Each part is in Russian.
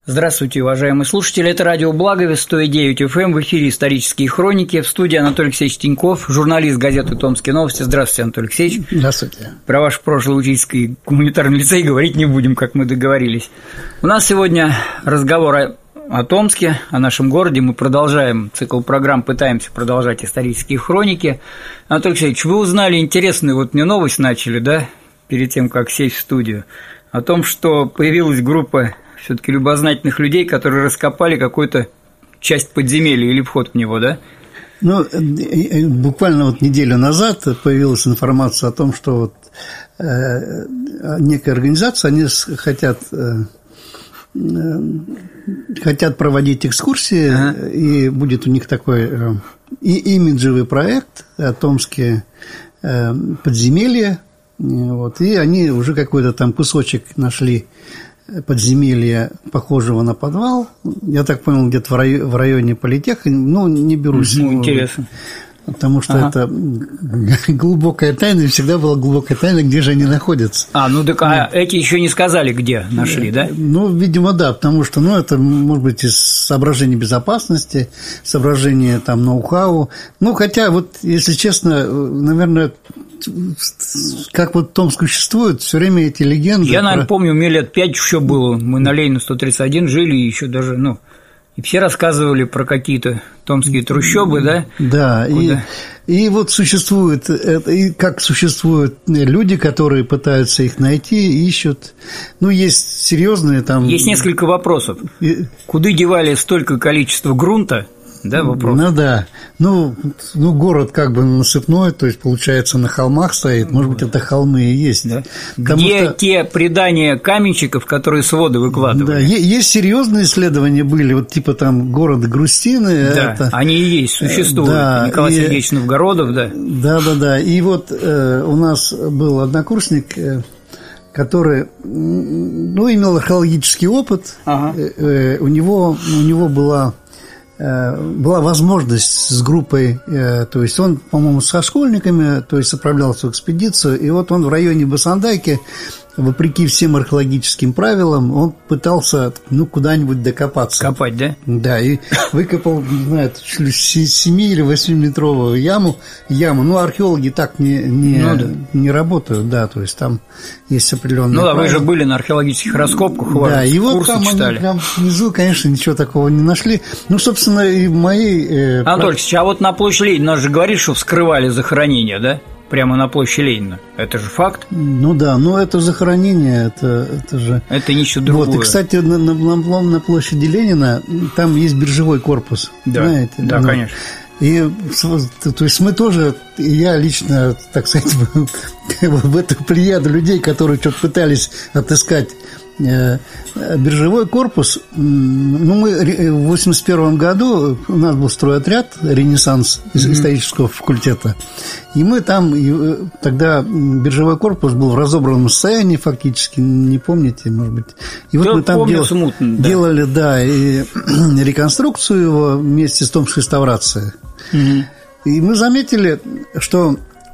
Здравствуйте, уважаемые слушатели. Это радио Благовест, 109 FM, в эфире «Исторические хроники». В студии Анатолий Алексеевич Тиньков, журналист газеты «Томские новости». Здравствуйте, Анатолий Алексеевич. Здравствуйте. Про ваш прошлый учительский гуманитарный лицей говорить не будем, как мы договорились. У нас сегодня разговор о Томске, о нашем городе. Мы продолжаем цикл программ, пытаемся продолжать исторические хроники. Анатолий Алексеевич, вы узнали интересную, вот мне новость начали, да, перед тем, как сесть в студию, о том, что появилась группа все-таки любознательных людей, которые раскопали какую-то часть подземелья или вход в него, да? Ну, буквально вот неделю назад появилась информация о том, что вот некая организация, они хотят проводить экскурсии, и будет у них такой имиджевый проект о Томске подземелье, вот, и они уже какой-то там кусочек нашли подземелья, похожего на подвал. Я так понял, где-то в районе политеха. Ну, не берусь. Интересно. Потому что это глубокая тайна, и всегда была глубокая тайна, где же они находятся. Эти еще не сказали, где нашли, да? Ну, видимо, да, потому что, это, может быть, из соображений безопасности, соображения там ноу-хау. Ну, хотя, вот, если честно, наверное, как вот Томск существует, все время эти легенды. Я, наверное, помню, мне лет 5 еще было. Мы на Ленина 131 жили, и еще даже, и все рассказывали про какие-то томские трущобы, да? Да, и вот существует, и как существуют люди, которые пытаются их найти, ищут. Ну, есть серьезные там. Есть несколько вопросов. Куда девали столько количества грунта? Да, вопрос. Ну да. Ну, город как бы насыпной, то есть, получается, на холмах стоит. Может быть, это холмы и есть. Да. Где те предания каменщиков, которые своды выкладывали? Да, есть серьезные исследования были, вот типа там город Грустины. Да, они и есть, существуют. Да, Николай Сергеевич Новгородов, да. Да. И вот у нас был однокурсник, который, имел археологический опыт. Ага. У него была возможность с группой, то есть он, по-моему, со школьниками, то есть отправлялся в экспедицию, и вот он в районе Басандайки, вопреки всем археологическим правилам, он пытался, куда-нибудь докопаться. Копать, да? Да, и выкопал, не знаю, 7 или 8-метровую яму. Археологи так не работают, да, то есть там есть определенные правила. Вы же были на археологических раскопках, у вас да, и вот курсы там читали. Они прям внизу, конечно, ничего такого не нашли. Собственно, и мои... Анатолий Ильич, а вот на площади Ленина, нас же говорит, что вскрывали захоронения, да? Прямо на площади Ленина. Это же факт? Ну да, это захоронение, это же... Это ничего другое. Вот, и, кстати, на площади Ленина там есть биржевой корпус, да, знаете? Да, конечно. И, то есть, мы тоже, я лично, так сказать, в эту плеяду людей, которые что-то пытались отыскать биржевой корпус. Мы в 1981 году, у нас был стройотряд «Ренессанс» из исторического факультета, и мы там, тогда биржевой корпус был в разобранном состоянии фактически, не помните, может быть. И вот мы там делали, и реконструкцию его вместе с Томской реставрацией. И мы заметили, что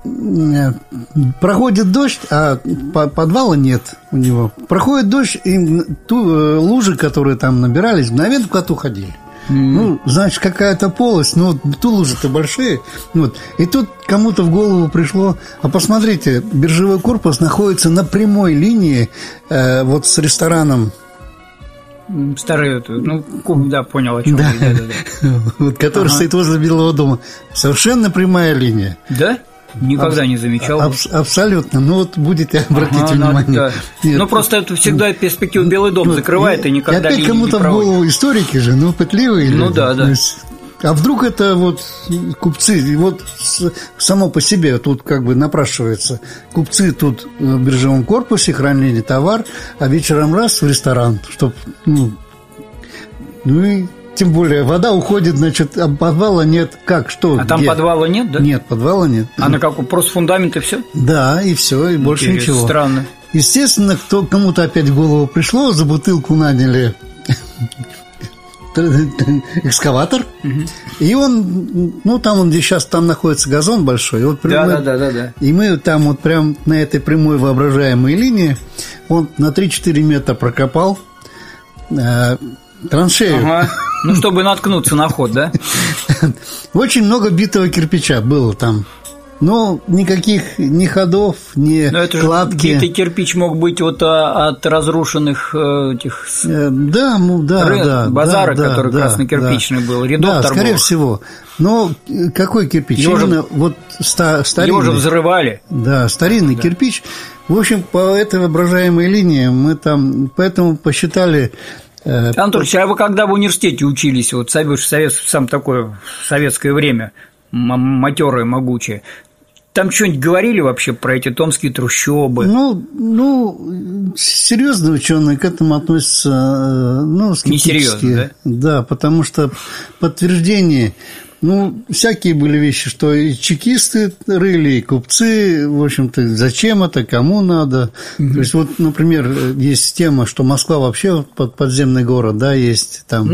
проходит дождь, а подвала нет у него. Проходит дождь, и лужи, которые там набирались, мгновенно в коту ходили. Значит, какая-то полость, ту лужи-то большие. И тут кому-то в голову пришло, посмотрите, биржевой корпус находится на прямой линии с рестораном. Старый, да, понял, о чем вы. Который стоит возле Белого дома. Совершенно прямая линия. Да? Никогда не замечал. Абсолютно. Будете обратить внимание. Да. Просто это всегда перспективу Белый дом закрывает, и никогда опять кому-то в голову историки же, пытливые. Да. А вдруг это купцы, само по себе тут как бы напрашивается. Купцы тут в биржевом корпусе хранили товар, а вечером раз в ресторан, чтобы, и тем более вода уходит, значит, а подвала нет. Как, что? А там где? подвала нет, да? Нет, подвала нет. А на каком? Просто фундамент и все? Да, и все, и больше ничего. Странно. Естественно, кому-то опять в голову пришло, за бутылку наняли экскаватор, и он, там, где сейчас там находится газон большой, да. И мы там прям на этой прямой воображаемой линии он на 3-4 метра прокопал, траншею. Ага. Ну, чтобы наткнуться на ход, да? Очень много битого кирпича было там. Но никаких ни ходов, ни кладки. Битый кирпич мог быть вот от разрушенных этих базарок, который краснокирпичный был, рядов торговых. Да, скорее всего. Но какой кирпич? Именно вот старинный. Его же взрывали. Да, старинный кирпич. В общем, по этой воображаемой линии мы там, поэтому посчитали. Анатольевич, а вы когда в университете учились, вот сам такое советское время, матерое, могучее, там что-нибудь говорили вообще про эти томские трущобы? Ну, серьезные ученые к этому относятся, скептически. Несерьезно, да? Да, потому что подтверждение, всякие были вещи, что и чекисты рыли, и купцы, в общем-то, зачем это, кому надо. То есть, вот, например, есть тема, что Москва вообще подземный город, да, есть там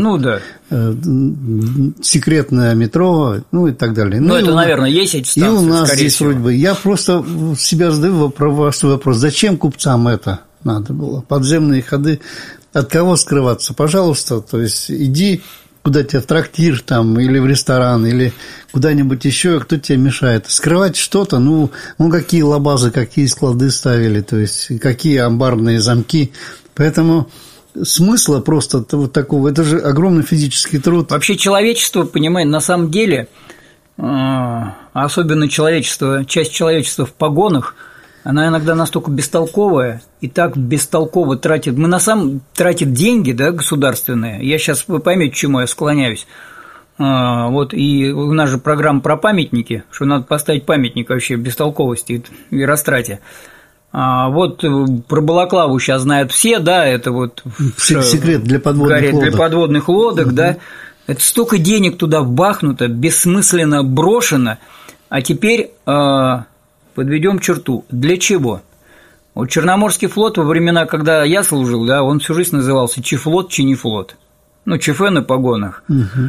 секретное метро, и так далее. Это, наверное, есть эти станции, и у нас здесь всего. вроде бы. Я просто себя задаю простой вопрос, зачем купцам это надо было? Подземные ходы, от кого скрываться? Пожалуйста, то есть, иди куда-то в трактир там, или в ресторан, или куда-нибудь еще, кто тебе мешает? Скрывать что-то, какие лабазы, какие склады ставили, то есть, какие амбарные замки. Поэтому смысла просто вот такого, это же огромный физический труд. Вообще человечество, понимаете, на самом деле, особенно часть человечества в погонах, она иногда настолько бестолковая и так бестолково тратит. Тратит деньги, да, государственные. Я сейчас, вы поймете, к чему я склоняюсь. Вот, и у нас же программа про памятники, что надо поставить памятник вообще бестолковости и растрате. Вот про балаклаву сейчас знают все, да, это вот секрет для подводных лодок. Для подводных лодок, да. Это столько денег туда вбахнуто, бессмысленно брошено, а теперь подведем черту. Для чего? Вот Черноморский флот во времена, когда я служил, да, он всю жизнь назывался Чифлот, Чинифлот. ЧФ на погонах.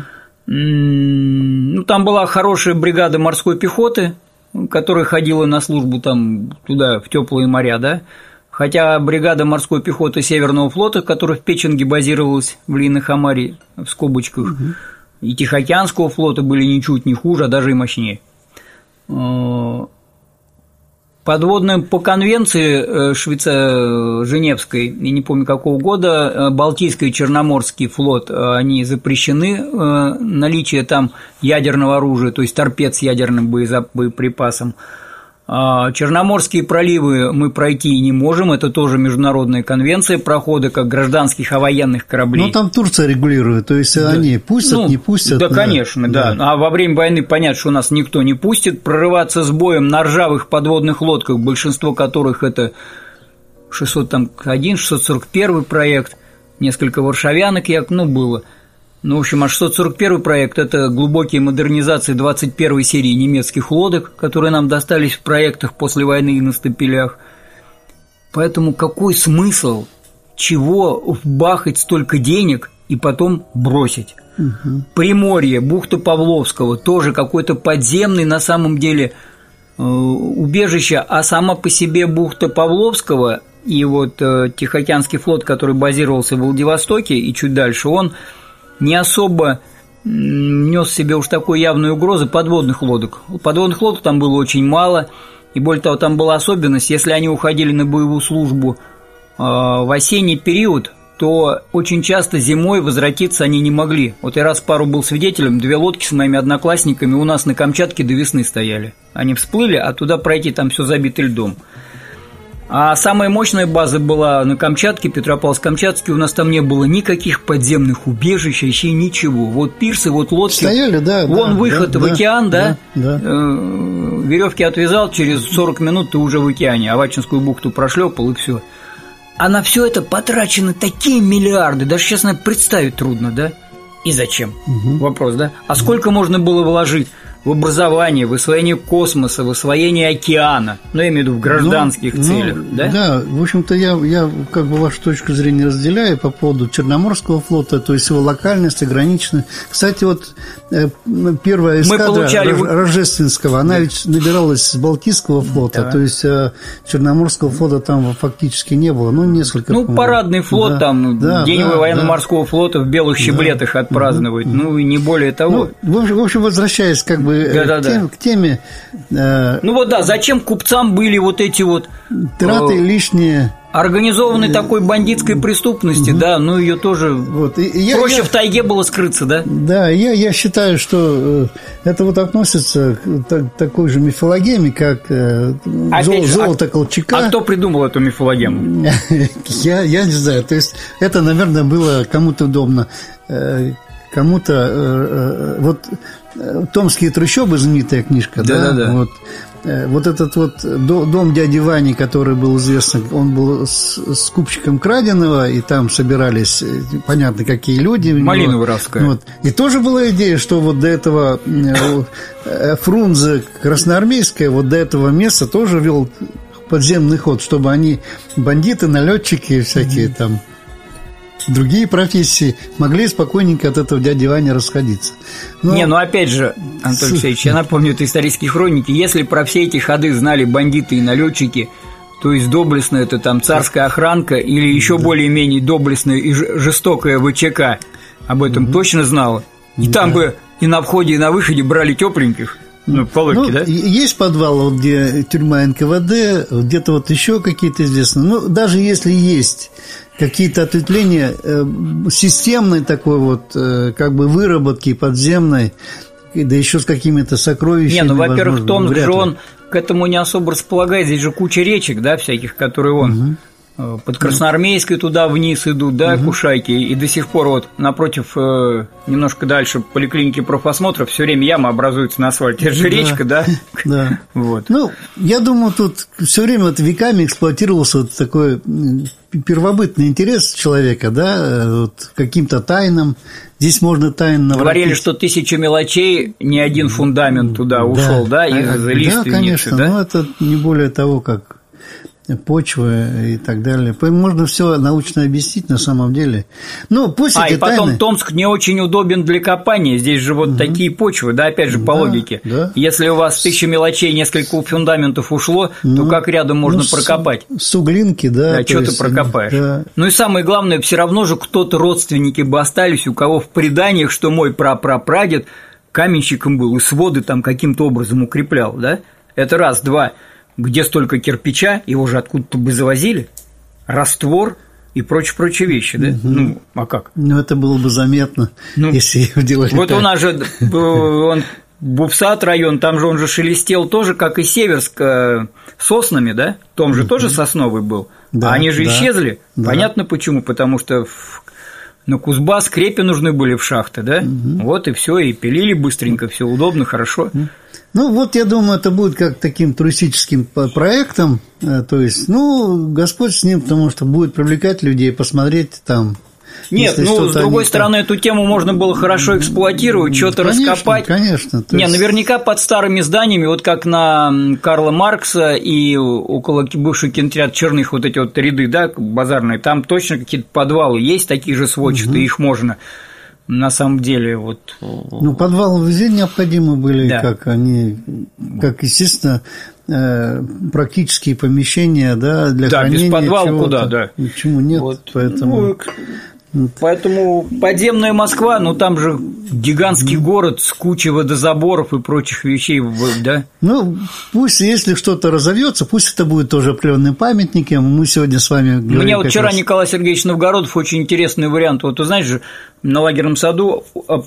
Там была хорошая бригада морской пехоты, которая ходила на службу там туда, в теплые моря, да. Хотя бригада морской пехоты Северного флота, которая в Печенге базировалась в Линнохамаре, в скобочках, и Тихоокеанского флота были ничуть не хуже, а даже и мощнее. Подводные по конвенции Женевской, я не помню какого года, Балтийский и Черноморский флот, они запрещены, наличие там ядерного оружия, то есть торпед с ядерным боеприпасом. Черноморские проливы мы пройти не можем, это тоже международная конвенция, проходы как гражданских, а военных кораблей. Там Турция регулирует, то есть они пустят, не пустят. Да, конечно, да. А во время войны понятно, что нас никто не пустит. Прорываться с боем на ржавых подводных лодках, большинство которых это 601, 641 проект, несколько варшавянок было. В общем, а 641 проект – это глубокие модернизации 21 серии немецких лодок, которые нам достались в проектах после войны и на стапелях. Поэтому какой смысл, чего вбахать столько денег и потом бросить? Приморье, бухта Павловского, тоже какой-то подземный на самом деле убежище, а сама по себе бухта Павловского и вот Тихоокеанский флот, который базировался в Владивостоке и чуть дальше, он не особо нес в себе уж такой явной угрозы подводных лодок. Подводных лодок там было очень мало, и более того, там была особенность, если они уходили на боевую службу в осенний период, то очень часто зимой возвратиться они не могли. Вот я раз пару был свидетелем, 2 лодки с моими одноклассниками у нас на Камчатке до весны стояли. Они всплыли, а туда пройти там все забито льдом. А самая мощная база была на Камчатке, Петропавловск-Камчатский, у нас там не было никаких подземных убежищ, вообще ничего. Вот пирсы, вот лодки. Стояли, да. Вон выход в океан, да. Веревки отвязал, через 40 минут ты уже в океане, Авачинскую бухту прошлепал и все. А на все это потрачены такие миллиарды, даже сейчас представить трудно, да? И зачем? Вопрос, да? А сколько можно было вложить в образование, в освоение космоса, в освоение океана, ну, я имею в виду в гражданских целях, да? Да, в общем-то, я как бы вашу точку зрения разделяю по поводу Черноморского флота, то есть его локальность, ограниченность. Кстати, вот первая эскадра Рождественского, она ведь набиралась с Балтийского флота, то есть Черноморского флота там фактически не было, несколько. Ну, парадный флот, там, День военно-морского флота в белых щеблетах отпраздновать, ну, и не более того. В общем, возвращаясь как бы к теме. Зачем купцам были вот эти вот траты лишние? Организованной такой бандитской преступности, ее тоже проще в тайге было скрыться, да? Да, я считаю, что это вот относится к такой же мифологеме, как золото Колчака. А кто придумал эту мифологему? Я не знаю, то есть это, наверное, было кому-то удобно, кому-то вот «Томские трущобы», знаменитая книжка, да. Вот этот вот дом дяди Вани, который был известен, он был скупщиком краденого, и там собирались, понятно, какие люди. Малиново-Равская. И тоже была идея, что вот до этого Фрунзе Красноармейская, вот до этого места тоже вел подземный ход, чтобы они, бандиты, налетчики всякие там, другие профессии, могли спокойненько от этого дяди Вани расходиться. Опять же, Антон Алексеевич, я напомню, это исторические хроники. Если про все эти ходы знали бандиты и налетчики, то есть доблестно это там царская охранка или еще более-менее доблестная и жестокая ВЧК об этом точно знала. И там бы и на входе, и на выходе брали тепленьких. По логике, да? Есть подвал, где тюрьма НКВД, где-то вот еще какие-то известные. Даже если есть какие-то ответвления системной такой вот как бы выработки подземной, да еще с какими-то сокровищами. Во-первых, Томск же он к этому не особо располагает. Здесь же куча речек, да, всяких, которые под Красноармейской туда вниз идут, да, Кушайки, и до сих пор вот напротив, немножко дальше поликлиники профосмотра все время яма образуется на асфальте. Это же речка, да? Да. Я думаю, тут все время вот веками эксплуатировался вот такой первобытный интерес человека, да, вот каким-то тайнам. Здесь можно тайно говорили, что 1000 мелочей, ни один фундамент туда ушел, да, из лиственницы, да? Конечно, но это не более того, как почвы и так далее. Можно все научно объяснить на самом деле. Пусть эти и потом тайны... Томск не очень удобен для копания. Здесь же вот такие почвы, да, опять же, по логике. Да. Если у вас 1000 мелочей, несколько фундаментов ушло, то как рядом можно прокопать? Суглинки, да. Да, что ты прокопаешь? Да. И самое главное, все равно же кто-то, родственники бы остались, у кого в преданиях, что мой прапрапрадед каменщиком был, и своды там каким-то образом укреплял, да? Это раз, два. Где столько кирпича, его же откуда-то бы завозили, раствор и прочие вещи, да? А как? Это было бы заметно, если его делали. Вот так. У нас же Бувсат район, там же он же шелестел тоже, как и Северск, соснами, да? Том же тоже сосновый был, а они же исчезли. Понятно почему, потому что на Кузбасс крепи нужны были в шахты, да? Вот и все, и пилили быстренько, все удобно, хорошо. Я думаю, это будет как таким туристическим проектом, то есть, Господь с ним, потому что будет привлекать людей, посмотреть там. Нет, с другой стороны, эту тему можно было хорошо эксплуатировать, что-то раскопать. Конечно. Наверняка под старыми зданиями, вот как на Карла Маркса и около бывшего кинотеатра Черных вот эти вот ряды, да, базарные, там точно какие-то подвалы есть, такие же сводчатые, их можно. На самом деле, вот. Подвалы везде необходимы были, как естественно, практические помещения, да, для хранения. Да, без подвала чего-то. Куда, да. Почему нет, поэтому. Поэтому подземная Москва, там же гигантский город с кучей водозаборов и прочих вещей, да? Пусть, если что-то разовьется, пусть это будет тоже определенным памятником. Мы сегодня с вами говорим. Мне вот вчера Николай Сергеевич Новгородов очень интересный вариант. Вот ты знаешь же, на лагерном саду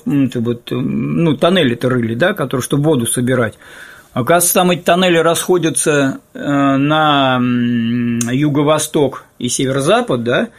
тоннели-то рыли, да, которые, чтобы воду собирать. Оказывается, там эти тоннели расходятся на юго-восток и северо-запад, да,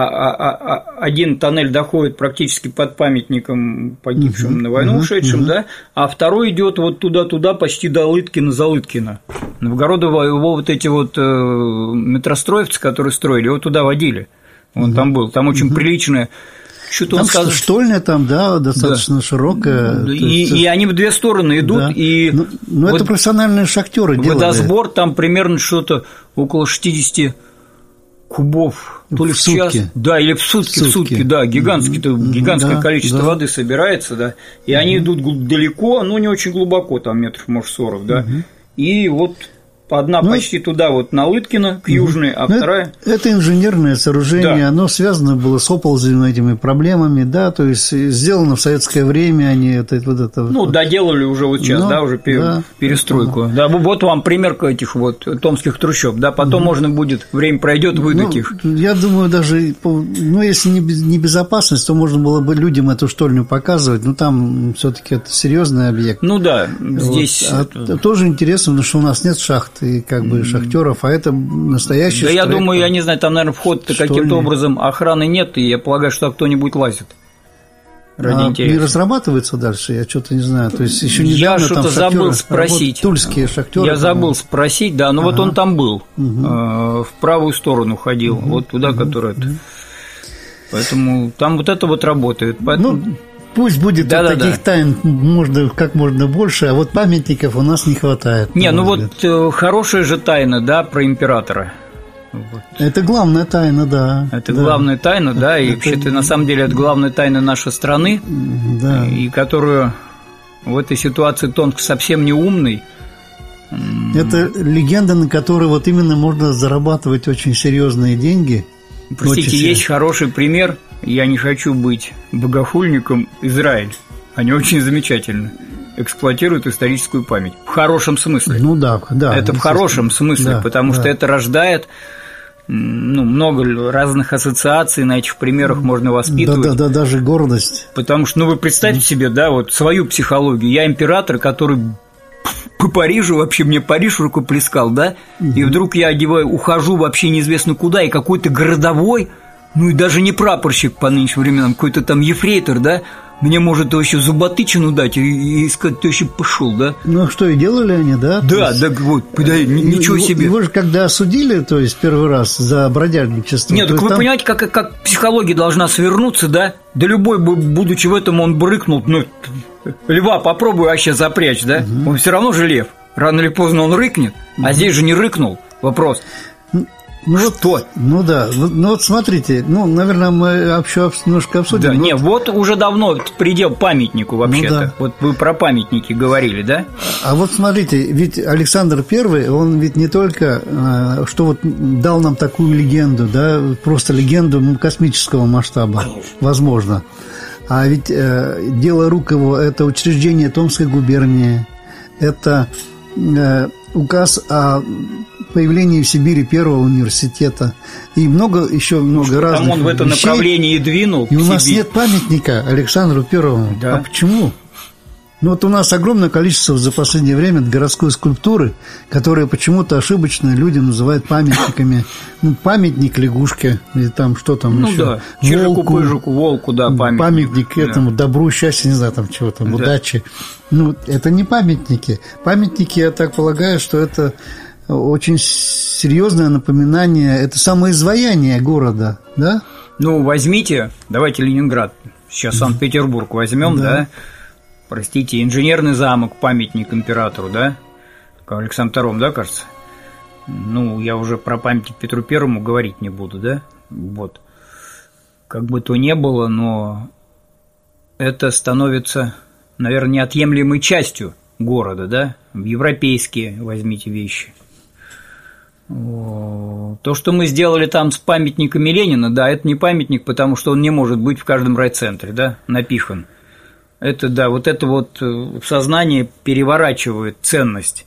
один тоннель доходит практически под памятником погибшим на войну ушедшим, да, а второй идет вот туда-туда почти до Лыткина-Залыткина. Новгородово его вот эти вот метростроевцы, которые строили, его туда водили. Он там был. Там очень приличная Что-то он сказал. Штольня там, да, достаточно широкая. И они в две стороны идут. Да. И но это профессиональные шахтеры делали. Водосбор там примерно что-то около 60 кубов, то ли в час, да, или в сутки, да, гигантское количество воды собирается, да, и они идут далеко, но не очень глубоко, там метров, может, 40, да, и вот одна почти туда, вот на Лыткино, к южной, а вторая… Это инженерное сооружение, да. Оно связано было с оползнями, этими проблемами, да, то есть сделано в советское время, они это… доделали уже вот сейчас, да, уже перестройку. Да, вот вам пример этих вот томских трущоб, да, потом можно будет, время пройдет, выдать их. Я думаю, даже, если не безопасность, то можно было бы людям эту штольню показывать, но там все-таки это серьезный объект. Здесь… Тоже интересно, потому что у нас нет шахт и как бы шахтеров, а это настоящий я думаю, я не знаю, там, наверное, вход-то каким-то образом охраны нет, и я полагаю, что кто-нибудь лазит. Ради интереса. Не разрабатывается дальше, я что-то не знаю. То есть еще недавно я что-то забыл спросить. Тульские шахтеры. Я забыл спросить, да, но вот он там был, в правую сторону ходил, вот туда, которая. Поэтому там вот это вот работает. Пусть будет таких тайн как можно больше, а вот памятников у нас не хватает. Хорошая же тайна, да, про императора. Это главная тайна, да. Это главная тайна, да, и вообще-то на самом деле это главная тайна нашей страны, да. И которую в этой ситуации Томск совсем не умный. Это легенда, на которой вот именно можно зарабатывать очень серьезные деньги. Простите, есть хороший пример. Я не хочу быть богохульником. Израиль. Они очень замечательно эксплуатируют историческую память. В хорошем смысле. Это в хорошем смысле, потому что это рождает много разных ассоциаций, на этих примерах можно воспитывать. Да, даже гордость. Потому что, вы представьте себе, да, вот свою психологию. Я император, который по Парижу, вообще мне Париж рукоплескал, да, и вдруг я ухожу вообще неизвестно куда, и какой-то городовой, и даже не прапорщик по нынешним временам, какой-то там ефрейтор, да, мне может вообще зуботычину дать и сказать, ты вообще пошел, да? Что и делали они, да? Да, ничего себе. Его же когда осудили, то есть первый раз за бродяжничество. Нет, так вы понимаете, как психология должна свернуться, да? Да любой, будучи в этом, он бы рыкнул, льва попробуй вообще запрячь, да? Он все равно же лев. Рано или поздно он рыкнет, а здесь же не рыкнул. Вопрос. Что? Вот смотрите, наверное, мы еще немножко обсудим. Да, вот уже давно предел памятнику вообще-то. Вот вы про памятники говорили, да? А вот смотрите, ведь Александр I, он ведь не только, что вот дал нам такую легенду, да, просто легенду космического масштаба, возможно. А ведь дело рук его – это учреждение Томской губернии, это указ о появлении в Сибири первого университета и много разных там он в этом направлении и двинул. И у нас нет памятника Александру Первому. Да. А почему? Вот у нас огромное количество за последнее время городской скульптуры, которые почему-то ошибочно люди называют памятниками. Памятник лягушке, или там что там еще. Чижику-пыжику, волку, да, памятник. Памятник этому добру, счастью, не знаю, там чего там, удачи. Это не памятники. Памятники, я так полагаю, что это очень серьезное напоминание, это самоизваяние города, да? Возьмите, давайте Ленинград, сейчас Санкт-Петербург возьмем, да? Простите, инженерный замок, памятник императору, да? Александру II, да, кажется? Я уже про памятник Петру Первому говорить не буду, да? Вот. Как бы то ни было, но это становится, наверное, неотъемлемой частью города, да? Европейские возьмите вещи. То, что мы сделали там с памятниками Ленина, да, это не памятник, потому что он не может быть в каждом райцентре, да, напихан. Это, да, вот это вот в сознании переворачивает ценность.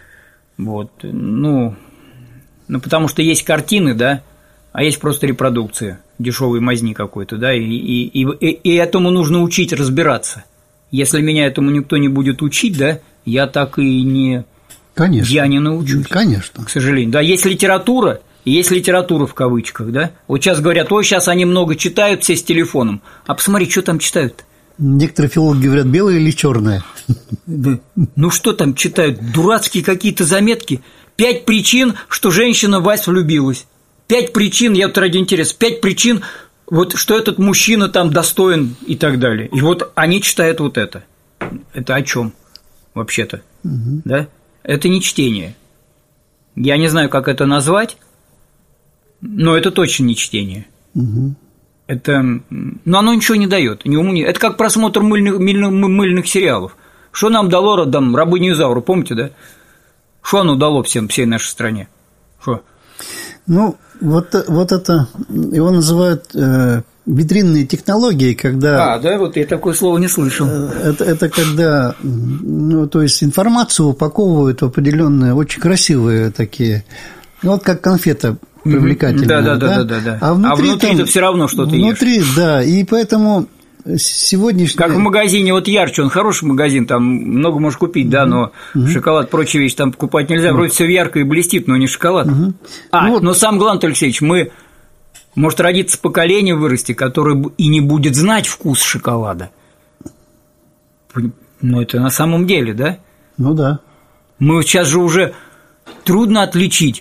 Потому что есть картины, да, а есть просто репродукция, дешевой мазни какой-то, да, и этому нужно учить разбираться. Если меня этому никто не будет учить, да, я так и не… Конечно. Я не научусь. Конечно. К сожалению. Да, есть литература в кавычках, да. Вот сейчас говорят, сейчас они много читают, все с телефоном. А посмотри, что там читают. Некоторые филологи говорят, белое или черное. Что там читают? Дурацкие какие-то заметки. 5 причин, что женщина в вас влюбилась. 5 причин, я вот ради интереса, 5 причин, вот что этот мужчина там достоин и так далее. И вот они читают вот это. Это о чем вообще-то? Да? Это не чтение. Я не знаю, как это назвать, но это точно не чтение. Это, но оно ничего не дает. Это как просмотр мыльных сериалов. Что нам дало там «Рабыню Изауру», помните, да? Что оно дало всей нашей стране? Что? Ну, вот это его называют витринные технологии, когда… да, вот я такое слово не слышал. Это когда, то есть информацию упаковывают в определенные, очень красивые такие, вот как конфета привлекательная. Да. А внутри-то все равно что-то ешь. Внутри, да, и поэтому… Сегодняшний… Как в магазине, вот Ярче, он хороший магазин, там много можешь купить, да, но шоколад, прочие вещи там покупать нельзя, вроде все ярко и блестит, но не шоколад. Но сам главное, Алексеевич, может родиться поколение вырасти, которое и не будет знать вкус шоколада. Но это на самом деле, да? Ну да. Мы сейчас же уже трудно отличить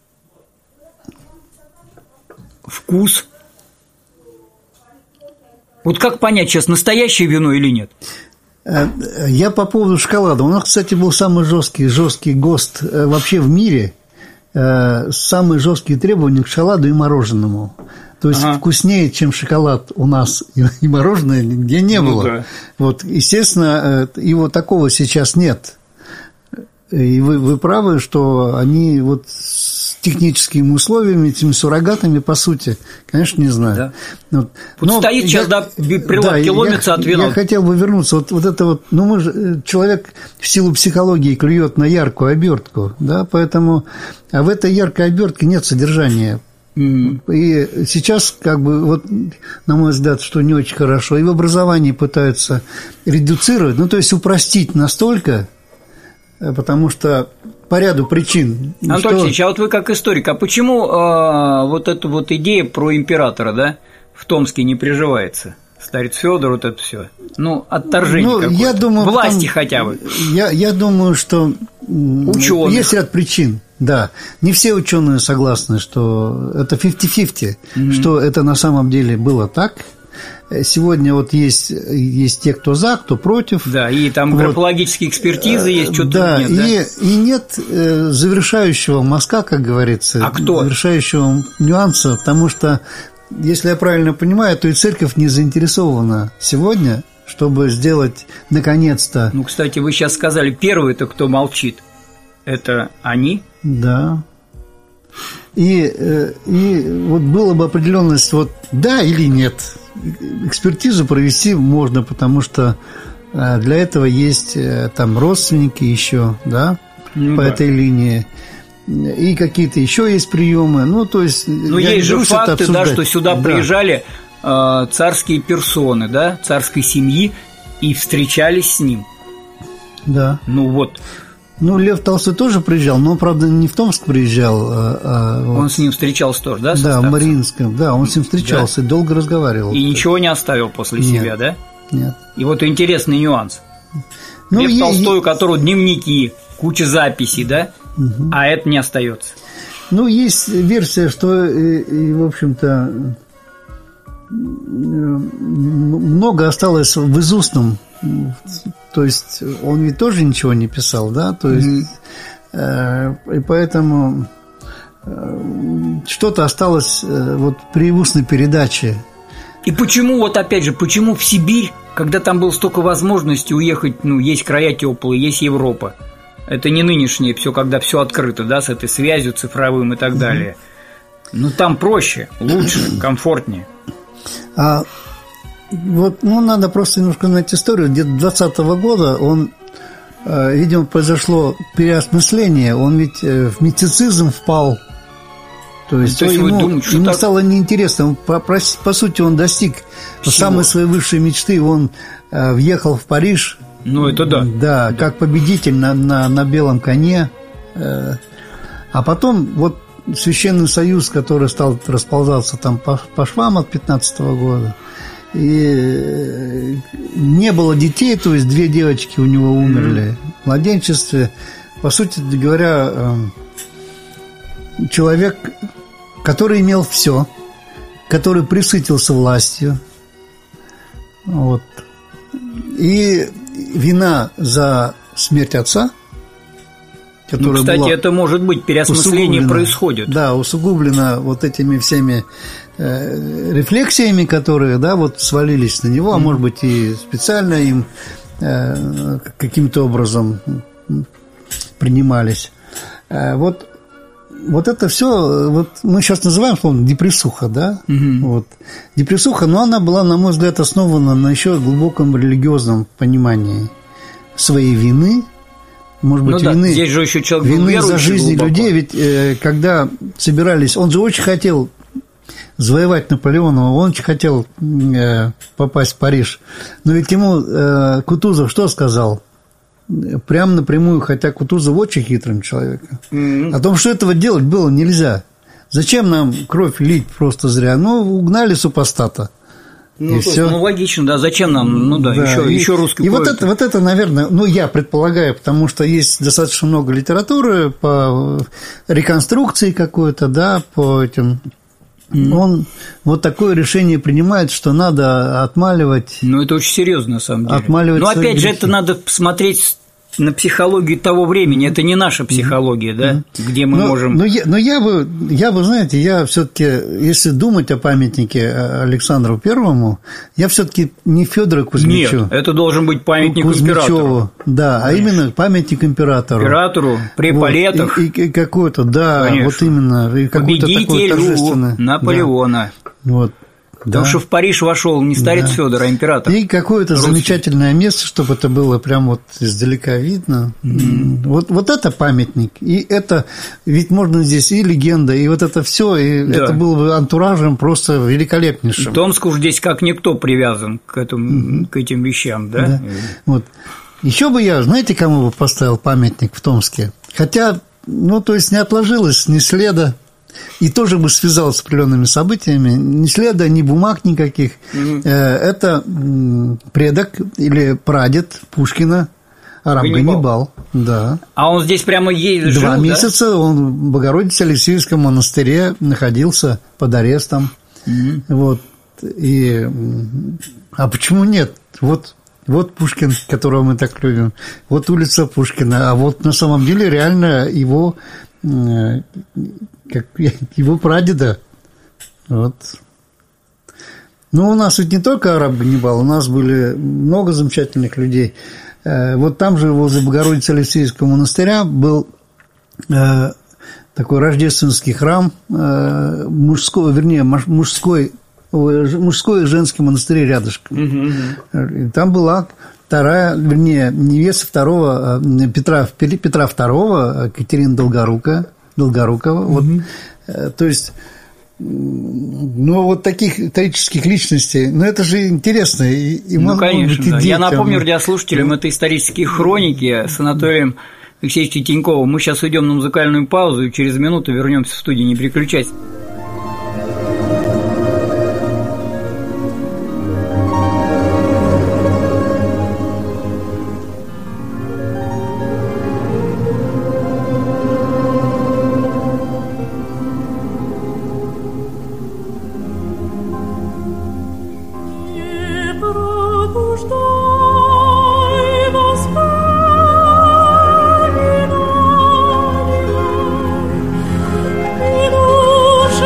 вкус. Вот как понять сейчас, настоящее вино или нет? Я по поводу шоколада. У нас, кстати, был самый жесткий ГОСТ вообще в мире. Самые жесткие требования к шоколаду и мороженому. То есть вкуснее, чем шоколад у нас и мороженое нигде не было. Да. Вот, естественно, его такого сейчас нет. И вы правы, что они вот с техническими условиями, этими суррогатами, по сути, конечно, не знаю. Да. Вот стоит сейчас, прилавки ломятся от вина. Я хотел бы вернуться, вот это вот, человек в силу психологии клюет на яркую обертку, да, поэтому, а в этой яркой обертке нет содержания. И сейчас, на мой взгляд, что не очень хорошо, и в образовании пытаются редуцировать, то есть упростить настолько, потому что по ряду причин. Антон Алексеевич, а вот вы как историк, а почему вот эта вот идея про императора, да, в Томске не приживается? Старец Фёдор, вот это все. Отторжение какое-то. Я думаю, власти хотя бы. Я думаю, что есть ряд причин. Да, не все ученые согласны, что это 50-50, что это на самом деле было так. Сегодня вот есть те, кто за, кто против. Да, и там графологические экспертизы есть, что-то да, нет. И нет завершающего мазка, как говорится. А кто? Завершающего нюанса, потому что, если я правильно понимаю, то и церковь не заинтересована сегодня, чтобы сделать наконец-то… Кстати, вы сейчас сказали, первый-то, кто молчит, это они? Да. И вот была бы определенность, да или нет. Экспертизу провести можно, потому что для этого есть там родственники еще, да, по этой линии. И какие-то еще есть приемы. То есть есть же факты, да, что сюда приезжали царские персоны, да, царской семьи и встречались с ним. Да. Лев Толстой тоже приезжал, но, правда, не в Томск приезжал. Он с ним встречался тоже, да? Да, в Мариинском. Да, он с ним встречался и долго разговаривал. И ничего не оставил после себя, да? Нет. И вот интересный нюанс. Лев Толстой, у которого дневники, куча записей, да? А это не остается. Есть версия, что, в общем-то, много осталось в изустном. То есть он ведь тоже ничего не писал, да? То есть и поэтому что-то осталось при устной передаче. И почему, опять же, почему в Сибирь, когда там было столько возможностей уехать, есть края теплые, есть Европа. Это не нынешнее все, когда все открыто, да, с этой связью цифровым и так далее. Там проще, лучше, комфортнее. Надо просто немножко знать историю. Где-то 2020 года видимо, произошло переосмысление. Он ведь в мистицизм впал. То есть ему стало неинтересно. По сути, он достиг самой своей высшей мечты. Он въехал в Париж. Это да. Да, как победитель на белом коне. А потом Священный Союз, который стал расползаться там по швам от 15 года. И не было детей, то есть 2 девочки у него умерли в младенчестве. По сути говоря, человек, который имел все, который присытился властью. Вот. И вина за смерть отца, которая кстати, это может быть, переосмысление происходит. Да, усугублено вот этими всеми рефлексиями, которые, да, вот свалились на него, а может быть и специально им каким-то образом принимались. Вот это все, вот мы сейчас называем словом депрессуха, да? Вот. Депрессуха, но она была, на мой взгляд, основана на еще глубоком религиозном понимании своей вины, может быть, вины, здесь же еще человек вины за жизни людей. Ведь когда собирались, он же очень хотел завоевать Наполеона, он очень хотел попасть в Париж, но ведь ему Кутузов что сказал? Прямо напрямую, хотя Кутузов очень хитрым человеком, о том, что этого делать было нельзя. Зачем нам кровь лить просто зря? Ну, угнали супостата. Ну, логично, да, зачем нам, еще русский и вот это, наверное, я предполагаю, потому что есть достаточно много литературы по реконструкции какой-то, да, по этим. Он вот такое решение принимает, что надо отмаливать. Ну, это очень серьезно, на самом деле. Но опять же, это надо посмотреть на психологию того времени. Это не наша психология, да, где мы можем. Я бы, знаете, я все-таки, если думать о памятнике Александру Первому, я все-таки не Федора Кузьмичу. Нет, это должен быть памятник императору. Да, конечно. А именно памятник императору. Императору при палетах. И какой-то, да, конечно. Вот именно. И победителю Наполеона. Да. Вот. Потому что в Париж вошел не старец Федор, а император. И какое-то замечательное место, чтобы это было прям вот издалека видно. Вот это памятник. И это, ведь можно здесь и легенда, и вот это все, и это было бы антуражем просто великолепнейшим. Томск уж здесь как никто привязан к этим вещам, да? Вот. Еще бы я, знаете, кому бы поставил памятник в Томске? Хотя, то есть не отложилось ни следа. И тоже бы связал с определенными событиями, ни следа, ни бумаг никаких. Это предок или прадед Пушкина, араб-ганнибал. Да. А он здесь прямо жил, 2 месяца он в Богородице Алексеевском монастыре находился под арестом. Вот. А почему нет? Вот Пушкин, которого мы так любим. Вот улица Пушкина. А вот на самом деле реально его прадеда. Вот. У нас ведь не только араб-ганнибал, у нас были много замечательных людей. Вот там же возле Богородицы Алексеевского монастыря был такой рождественский храм, мужской и женский монастырь рядышком. И там была невеста Петра II, Екатерина Долгорукова. Вот. То есть, вот таких исторических личностей, это же интересно. Конечно, да. Я напомню радиослушателям, это исторические хроники с Анатолием Алексеевичем Тиньковым. Мы сейчас уйдем на музыкальную паузу и через минуту вернемся в студию. Не переключайтесь. Душа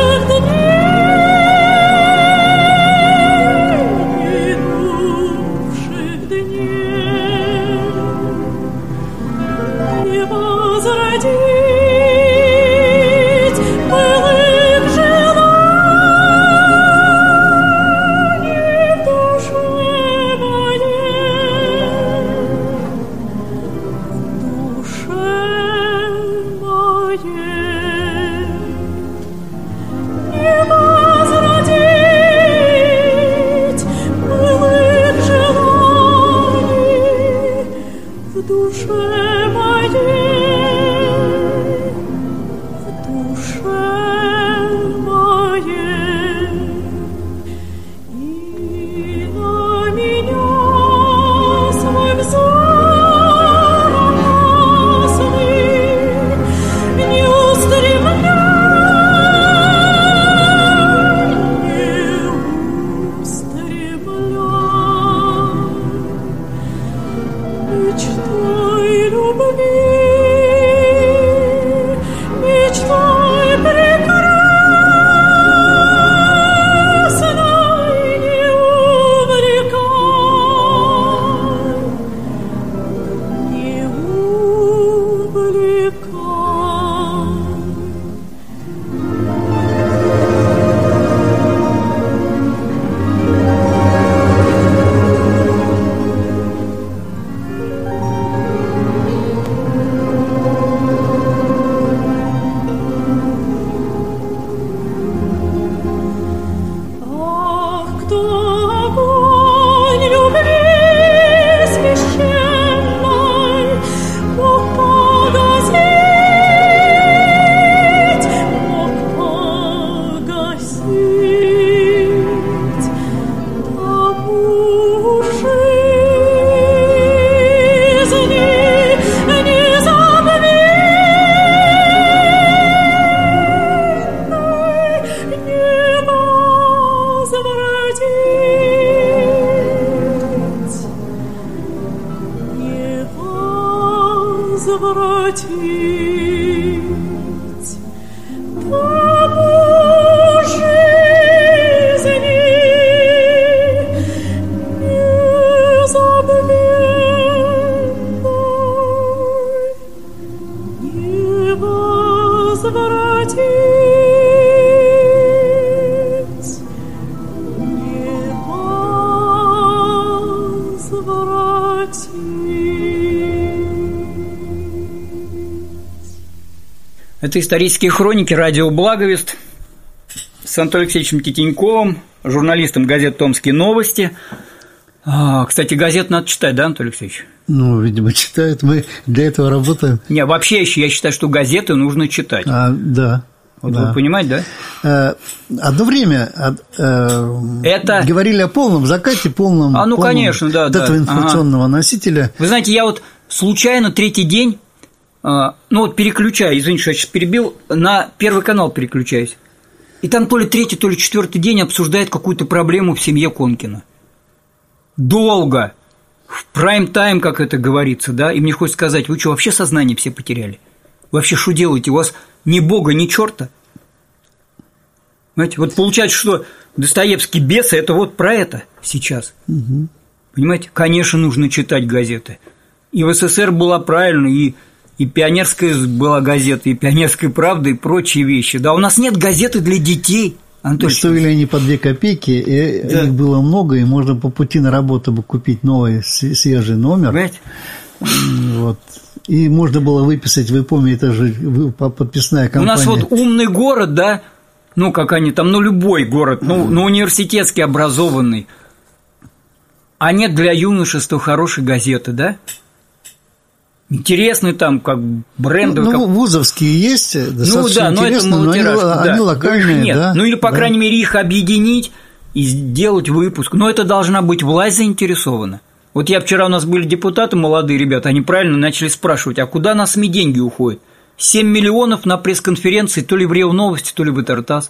Это «Исторические хроники», радио «Благовест» с Антоном Алексеевичем Титеньковым, журналистом газеты «Томские новости». Кстати, газет надо читать, да, Анатолий Алексеевич? Ну, видимо, читают. Мы для этого работаем. Не, вообще я считаю, что газеты нужно читать. Да. Вот да. Вы понимаете, да? Одно время говорили о полном закате, полном конечно, да, этого информационного носителя. Вы знаете, я вот случайно третий день, переключаю, извините, что я сейчас перебил, на Первый канал переключаюсь. И там то ли третий, то ли четвертый день обсуждают какую-то проблему в семье Конкина. Долго. В прайм-тайм, как это говорится, да? И мне хочется сказать, вы что, вообще сознание все потеряли? Вы вообще что делаете? У вас ни бога, ни черта? Понимаете, вот получается, что Достоевский «Бесы» – это вот про это сейчас. Угу. Понимаете? Конечно, нужно читать газеты. И в СССР была правильно, и «Пионерская» была газета, и «Пионерская правда», и прочие вещи. Да, у нас нет газеты для детей. Стоили они по 2 копейки, и да. Их было много, и можно по пути на работу бы купить новый свежий номер. Понимаете? Вот. И можно было выписать, вы помните, это же подписная компания. У нас вот умный город, да, как они там, любой город, университетский образованный, а нет для юношества хорошей газеты, да? Интересный там, как брендовый. Вузовские есть, достаточно но это малотираж. Они локальные, нет. да. Или, по крайней мере, их объединить и сделать выпуск. Но это должна быть власть заинтересована. Вот вчера у нас были депутаты, молодые ребята, они правильно начали спрашивать, а куда на СМИ деньги уходят? 7 миллионов на пресс-конференции, то ли в РИА Новости, то ли в Интертаз.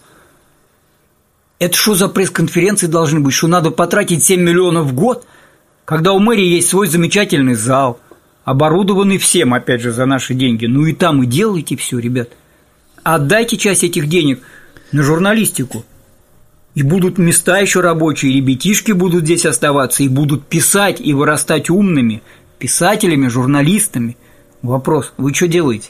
Это что за пресс-конференции должны быть? Что надо потратить 7 миллионов в год, когда у мэрии есть свой замечательный зал, оборудованный всем, опять же, за наши деньги. И там и делайте все, ребят. Отдайте часть этих денег на журналистику. И будут места еще рабочие, ребятишки будут здесь оставаться, и будут писать, и вырастать умными писателями, журналистами. Вопрос, вы что делаете?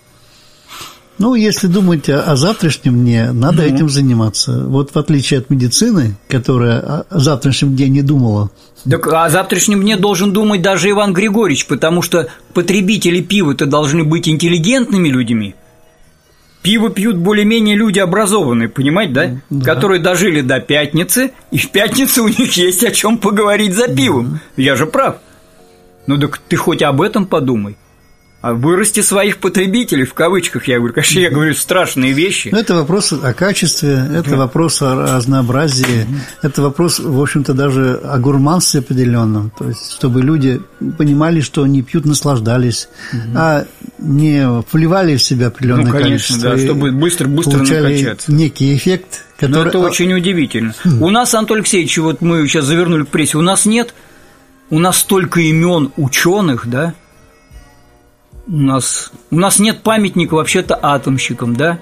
Если думать о завтрашнем дне, надо этим заниматься. Вот в отличие от медицины, которая о завтрашнем дне не думала. Так о завтрашнем дне должен думать даже Иван Григорьевич, потому что потребители пива-то должны быть интеллигентными людьми. Пиво пьют более-менее люди образованные, понимаете, да? Да. Которые дожили до пятницы, и в пятницу у них есть о чем поговорить за пивом. Я же прав. Так ты хоть об этом подумай. А вырасти своих потребителей, в кавычках, я говорю, конечно, я говорю страшные вещи. Это вопрос о качестве, это вопрос о разнообразии, это вопрос, в общем-то, даже о гурманстве определенном. То есть, чтобы люди понимали, что они пьют, наслаждались, а не вливали в себя определенное конечно, количество. Да, чтобы быстро накачаться. Некий эффект, который... Но это очень удивительно. У нас, Антон Алексеевич, вот мы сейчас завернули в прессе, у нас столько имен ученых, да? У нас нет памятника вообще-то атомщикам, да?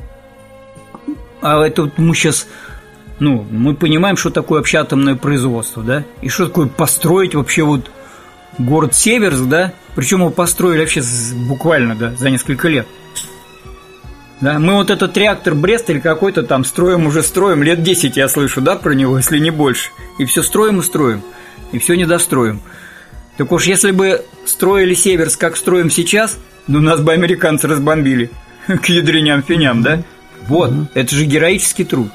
А это вот мы сейчас, мы понимаем, что такое вообще атомное производство, да? И что такое построить вообще вот город Северск, да? Причем его построили вообще буквально, да, за несколько лет. Да, мы вот этот реактор Брест или какой-то там строим лет 10, я слышу, да, про него, если не больше. И все строим, и все недостроим. Так уж если бы строили Северск, как строим сейчас, нас бы американцы разбомбили к ядреням-феням, да? Вот, это же героический труд.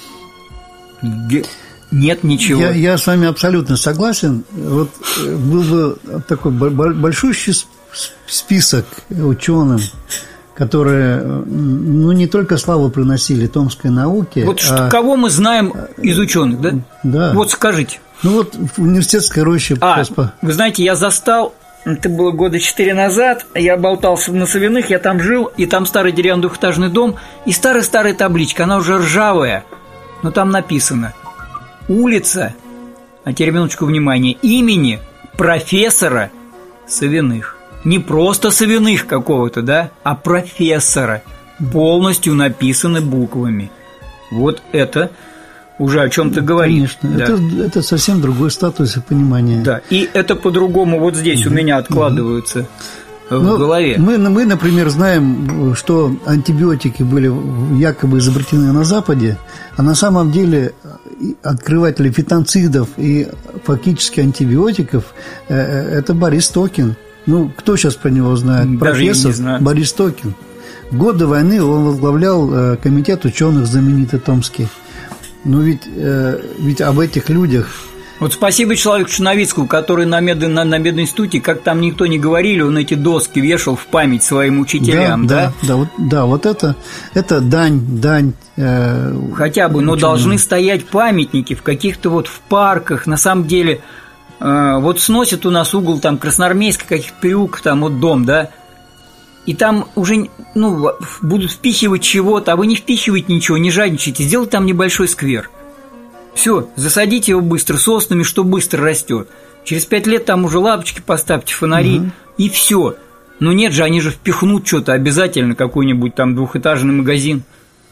Нет ничего. Я с вами абсолютно согласен. Вот был бы такой большущий список ученым, которые, не только славу приносили томской науке. Вот кого мы знаем из ученых, да? Да. Вот скажите. Вот в университетской роще. Вы знаете, я застал, это было года 4 назад, я болтался на Савиных, я там жил, и там старый деревянный двухэтажный дом, и старая табличка, она уже ржавая, но там написано: улица, а теперь минуточку внимания, имени профессора Савиных. Не просто Савиных какого-то, да, а профессора, полностью написаны буквами. Вот это уже о чем-то говорит. Конечно, да. Это совсем другой статус и понимание. Да, и это по-другому вот здесь у меня откладывается в голове. Мы, например, знаем, что антибиотики были якобы изобретены на Западе, а на самом деле открыватели фитонцидов и фактически антибиотиков – это Борис Токин. Кто сейчас про него знает? Даже Профессор я не знаю. Борис Токин. В годы войны он возглавлял комитет ученых знаменитый томский. Ну ведь об этих людях. Вот спасибо человеку Новицкому, который на мединституте, как там никто не говорили, он эти доски вешал в память своим учителям, да? Да, вот это дань. Хотя бы, но должны стоять памятники в каких-то вот в парках, на самом деле. Вот сносят у нас угол там Красноармейска, каких-то переулков, там вот дом, да, и там уже, будут впихивать чего-то, а вы не впихиваете ничего, не жадничайте, сделайте там небольшой сквер. Все, засадите его быстро, соснами, что быстро растет. Через 5 лет там уже лампочки поставьте, фонари, и все. Но нет же, они же впихнут что-то обязательно, какой-нибудь там двухэтажный магазин.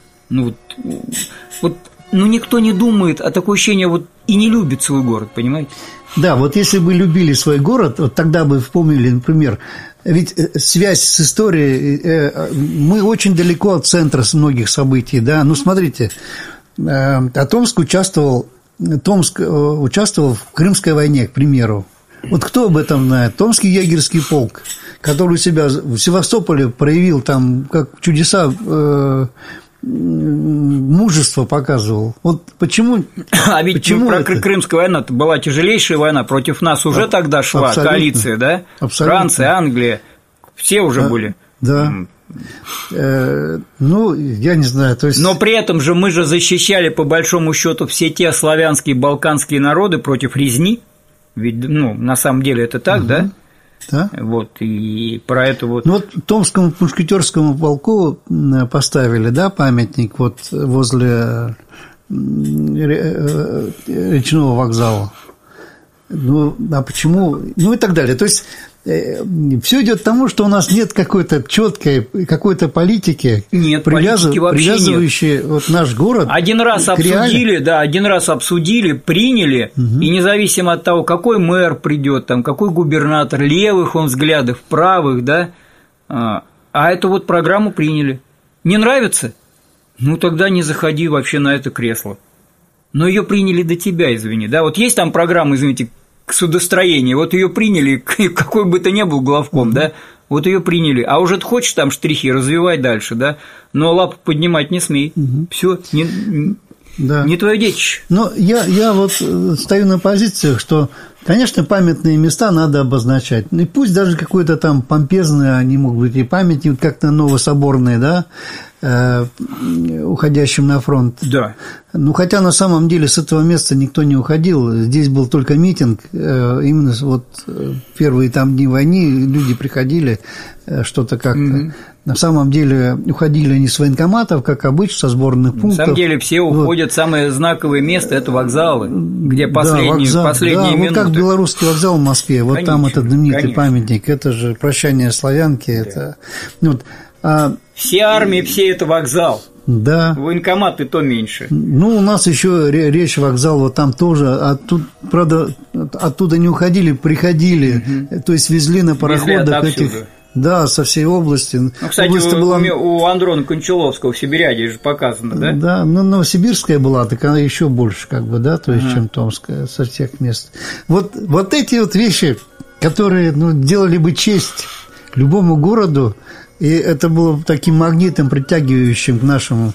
Никто не думает, а такое ощущение вот и не любит свой город, понимаете? Да, вот если бы любили свой город, вот тогда бы вспомнили, например, ведь связь с историей, мы очень далеко от центра многих событий, да, смотрите, Томск участвовал в Крымской войне, к примеру. Вот кто об этом знает? Томский егерский полк, который у себя в Севастополе проявил там как чудеса мужество показывал. Вот почему? А ведь Крымская война была тяжелейшая война, против нас уже тогда шла коалиция, да? Абсолютно. Франция, Англия, все уже были. Да. Я не знаю, то есть. Но при этом же мы же защищали по большому счету все те славянские, балканские народы против резни. Ведь, на самом деле это так, да? Да. Вот, и про это вот. Томскому мушкетерскому полку поставили, да, памятник вот возле речного вокзала. А почему? И так далее. То есть все идет к тому, что у нас нет какой-то четкой какой-то политики, привязывающей вот наш город. Один раз обсудили, приняли, и независимо от того, какой мэр придет, там, какой губернатор, левых он взглядов, правых, да, а эту вот программу приняли. Не нравится? Тогда не заходи вообще на это кресло. Но ее приняли до тебя, извини, да, вот есть там программа, извините, к судостроению, вот ее приняли, какой бы то ни был главком, да, вот ее приняли, а уже ты хочешь там штрихи, развивай дальше, да, но лапу поднимать не смей, все, не твое детище. Но я вот стою на позициях, что, конечно, памятные места надо обозначать, и пусть даже какое-то там помпезное, они могут быть и памятники, как-то новособорные, да, уходящим на фронт. Да. Хотя на самом деле с этого места никто не уходил. Здесь был только митинг. Именно вот первые там дни войны люди приходили что-то как-то. На самом деле уходили они с военкоматов, как обычно, со сборных пунктов. На самом деле все уходят. Самое знаковое место – это вокзалы, где последние минуты. Вот как Белорусский вокзал в Москве. Вот конечно, там этот знаменитый памятник. Это же прощание славянки. Да. Все армии, все это вокзал. Да. Военкоматы то меньше. У нас еще речь вокзал, вот там тоже. Правда, оттуда не уходили, приходили. То есть везли на пароходах этих. Да, со всей области. Кстати, у Андрона Кончаловского в Сибиряде же показано, да? Да, новосибирская была, так она еще больше, да, то есть, чем Томская, со всех мест. Вот эти вот вещи, которые делали бы честь любому городу, и это было таким магнитом, притягивающим к нашему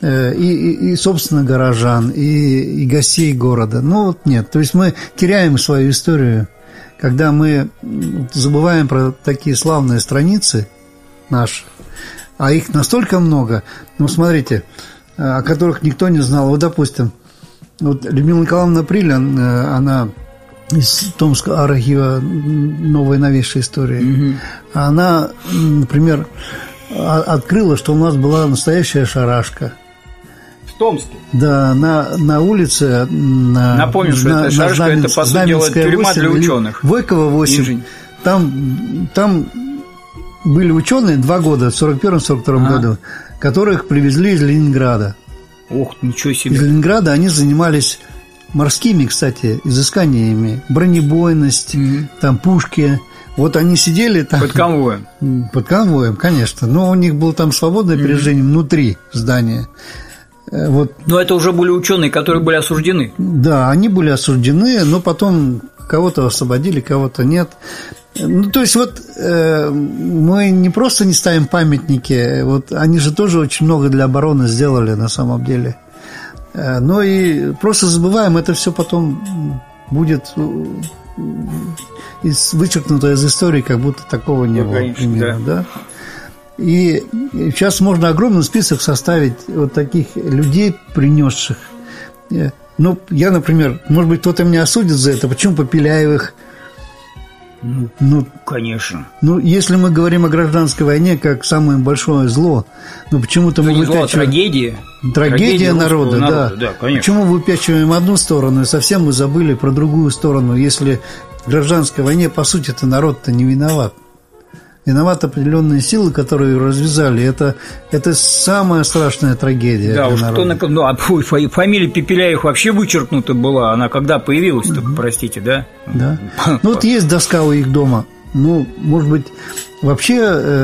и собственно, горожан, и гостей города. Нет, то есть мы теряем свою историю, когда мы забываем про такие славные страницы наши, а их настолько много, смотрите, о которых никто не знал. Вот, допустим, Людмила Николаевна Прилин, она из Томского архива «Новой новейшей истории», она, например, открыла, что у нас была настоящая шарашка. В Томске? Да, на улице. Напомню, что эта шарашка – это, по сути дела, тюрьма для ученых. Войкова 8. Там были ученые 2 года, в 1941-1942 году, которых привезли из Ленинграда. Ох, ничего себе. Из Ленинграда они занимались морскими, кстати, изысканиями, бронебойность, там пушки. Вот они сидели там. Под конвоем. Под конвоем, конечно. Но у них было там свободное передвижение внутри здания. Вот. Но это уже были ученые, которые были осуждены. Да, они были осуждены, но потом кого-то освободили, кого-то нет. Ну, то есть вот мы не просто не ставим памятники, вот они же тоже очень много для обороны сделали на самом деле. Но и просто забываем, это все потом будет вычеркнуто из истории, как будто такого не было. Конечно, примерно, да. И сейчас можно огромный список составить вот таких людей, принесших. Ну, я, например, может быть, кто-то меня осудит за это. Почему Попеляевых? Ну, конечно. Ну, если мы говорим о гражданской войне как самое большое зло, ну, почему-то мы выпячиваем... Трагедия народа, да. Да, конечно. Почему мы выпячиваем одну сторону и совсем мы забыли про другую сторону, если в гражданской войне, по сути, это народ-то не виноват. Виноваты определенные силы, которые ее развязали. Это самая страшная трагедия. Да, уж кто фамилия Пепеляев вообще вычеркнута была. Она когда появилась-то, простите, да? Да. Ну, вот есть доска у их дома. Ну, может быть, вообще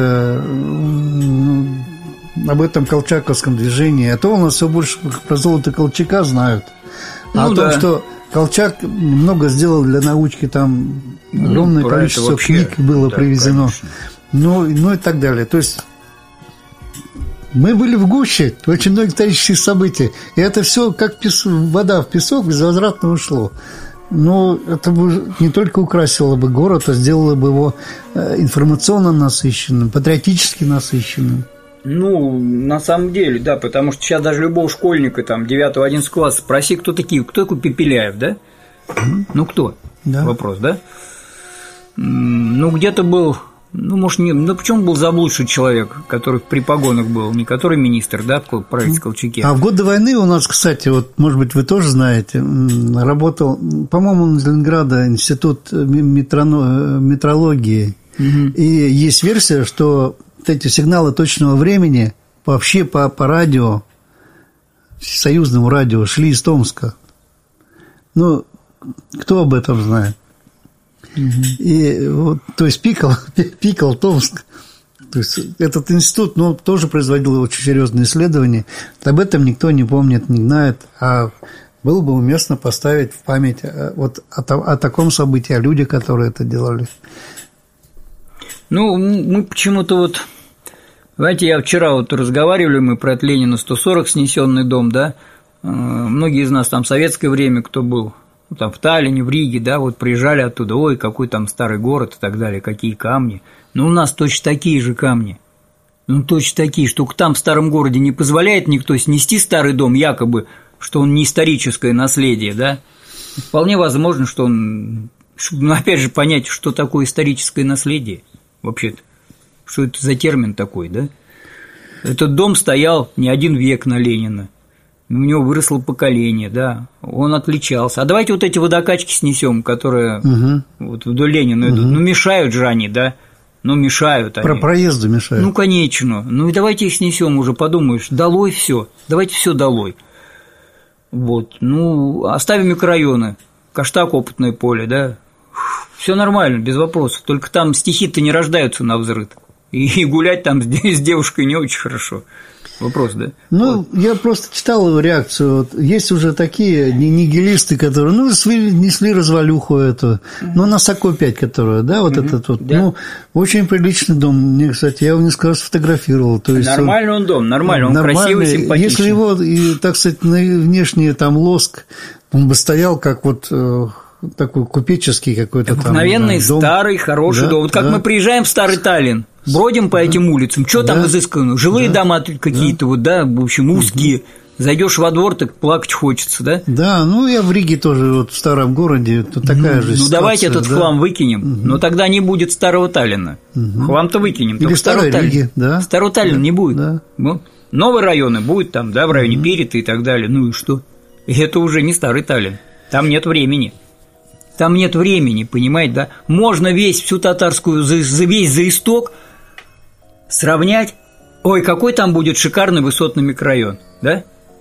об этом колчаковском движении. А то у нас все больше про золото Колчака знают. А о том, что Колчак много сделал для научки, там огромное количество книг было привезено. Ну и так далее. То есть мы были в гуще очень многих исторических событий. И это все как вода в песок безвозвратно ушло. Но это бы не только украсило бы город, а сделало бы его информационно насыщенным, патриотически насыщенным. Ну, на самом деле, да, потому что сейчас даже любого школьника, там, 9-11 класса спроси, кто такой Пепеляев, да? Ну, кто? Да. Вопрос, да? Ну, где-то был... Ну, может, не... Ну, почему был заблудший человек, который при погонах был, не который министр, да, в правительстве Колчаке? А в годы войны у нас, кстати, вот, может быть, вы тоже знаете, работал, по-моему, из Ленинграда институт метрологии. И есть версия, что вот эти сигналы точного времени вообще по радио, союзному радио, шли из Томска. Ну, кто об этом знает? И вот, то есть пикал Томск. То есть этот институт, ну, тоже производил очень серьезные исследования. Об этом никто не помнит, не знает. А было бы уместно поставить в память вот о таком событии, о людях, которые это делали. Ну, мы почему-то вот... Знаете, я вчера вот разговаривали мы про Ленина 140 снесенный дом, да? Многие из нас там в советское время, кто был... Там в Таллине, в Риге, да, вот приезжали оттуда, ой, какой там старый город и так далее, какие камни. Но у нас точно такие же камни. Ну, точно такие, что там в старом городе не позволяет никто снести старый дом, якобы, что он не историческое наследие, да. Вполне возможно, что он, ну, опять же, понять, что такое историческое наследие, вообще-то, что это за термин такой, да. Этот дом стоял не один век на Ленина. У него выросло поколение, да, он отличался. А давайте вот эти водокачки снесем, которые вот вдоль Ленина идут. Ну, мешают же они, да? Ну, мешают они. Про проезды мешают. Ну, конечно. Ну, и давайте их снесем уже, подумаешь, долой все. Давайте все долой. Вот. Ну, оставим микрорайоны. Каштак, Опытное поле, да. Все нормально, без вопросов. Только там стихи-то не рождаются навзрыд. И гулять там с девушкой не очень хорошо. Вопрос, да? Ну, вот. Я просто читал его реакцию. Вот есть уже такие нигилисты, которые, ну, несли развалюху эту. Ну, Носако 5, которая, да, вот этот вот. Да. Ну, очень приличный дом. Мне, кстати, я его несколько раз фотографировал. То есть нормальный он дом, нормальный, он красивый, симпатичный. Если его, и, так сказать, внешний там лоск, он бы стоял как вот такой купеческий какой-то там. Обыкновенный, старый, хороший дом. Вот как мы приезжаем в старый Таллин, бродим по этим улицам, что там изысканно? Жилые дома какие-то, вот, да, в общем, узкие. Зайдешь во двор, так плакать хочется, да? Да, ну я в Риге тоже, вот в старом городе, тут такая же ситуация. Ну давайте этот хлам выкинем, но тогда не будет старого Таллина. Хлам-то выкинем, или старой Риги, да? Старого Таллина не будет. Да. Ну, новые районы будут там, да, в районе Перета и так далее. Ну и что? И это уже не старый Таллин. Там нет времени. Там нет времени, понимаете, да? Можно всю татарскую, весь заисток сравнять. Ой, какой там будет шикарный высотный микрорайон, да?